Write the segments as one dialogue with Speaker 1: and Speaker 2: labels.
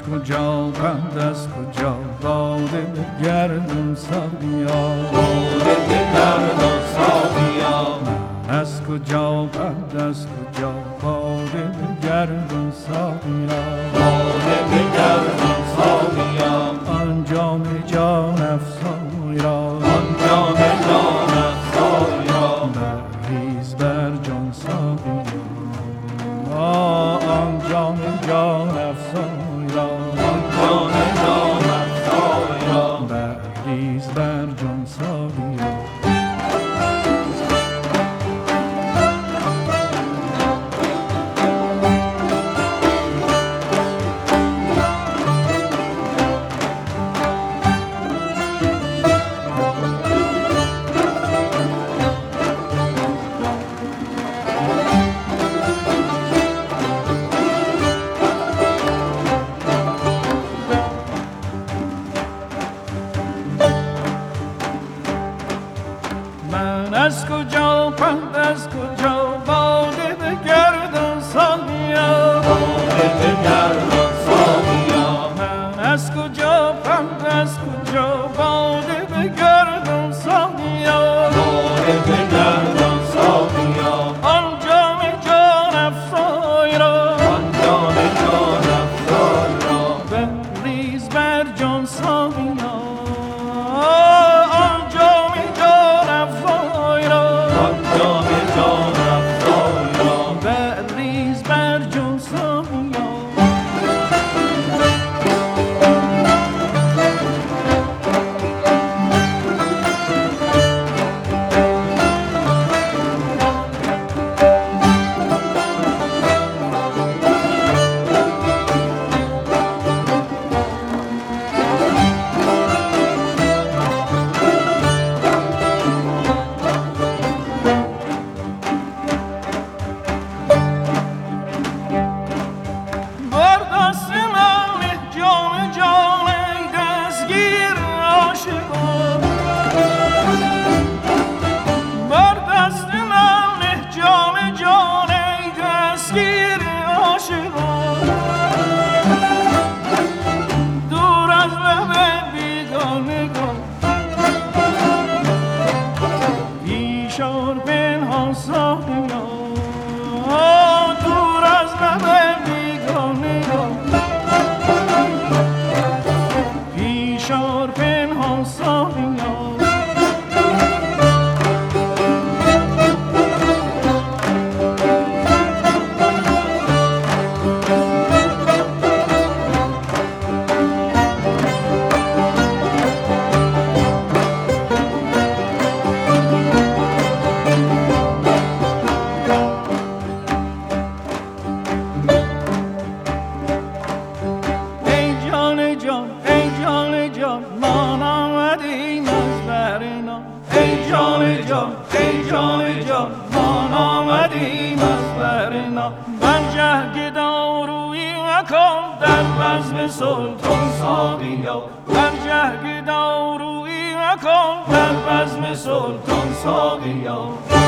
Speaker 1: کجا پند از کجا باده بگردون ساقیا
Speaker 2: باده بگردون ساقیا
Speaker 1: من از کجا پند از کجا باده بگردون ساقیا
Speaker 2: باده بگردون ساقیا
Speaker 1: آن جام جان افزای را
Speaker 2: آن جام جان افزای را
Speaker 1: بریز بر جان ساقیا آن جام جان افزای را
Speaker 2: آن جام جان افزای را
Speaker 1: بریز بر جان ساقیا از کجا پند از کجا باده بگردون ساقیا
Speaker 2: باده بگردون ساقیا
Speaker 1: من از کجا پند از کجا باده بگردون ساقیا
Speaker 2: باده بگردون ساقیا
Speaker 1: آن جام جان افزای را
Speaker 2: آن جام جان افزای را
Speaker 1: بریز بر جان ساقیا آن جام جان افزای را
Speaker 2: جام جان افزای را
Speaker 1: بریز بر جان ساقیا
Speaker 2: سلطان ساقیا
Speaker 1: برجه گدارویی مکن
Speaker 2: در بزم سلطان ساقیا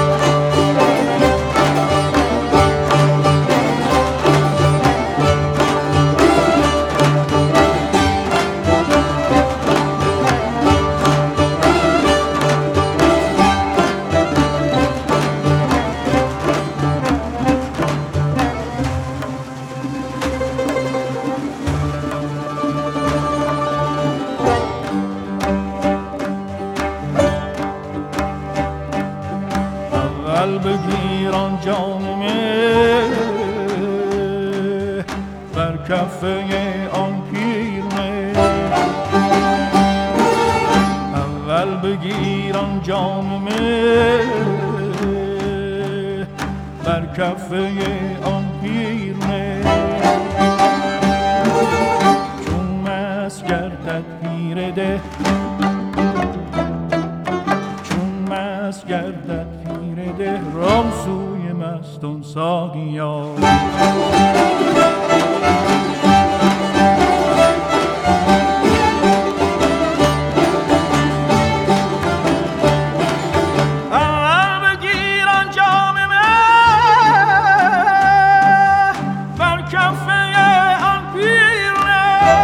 Speaker 1: بگیران جانمه بر کفه آن پیرمه اول بگیران جانمه بر کفه آن پیرمه چون مست گردد پیر ده چون مست گردد ده رام سوی مستان ساقیا بگیران جام من بر کفه آن پیرمه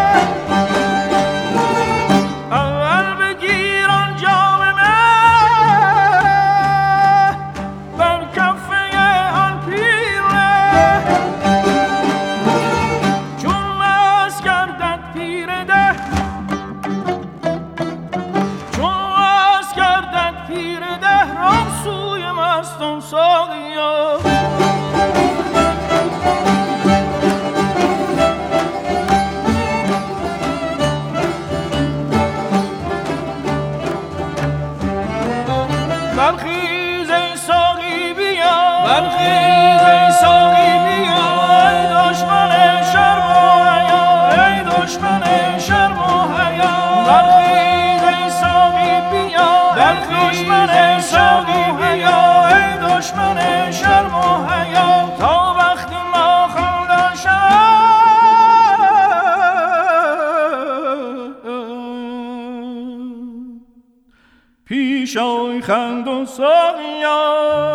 Speaker 1: خندان ساقیا برخیز ای ساقی بیا برخیز ای ساقی بیا ای دشمن شرم و حیا ای دشمن شرم و حیا برخیز ای ساقی بیا برخیز ای ساقی بیا ای دشمن شرم و حیا تا وقتی ما خواندن شد پیش آی خندان ساقیا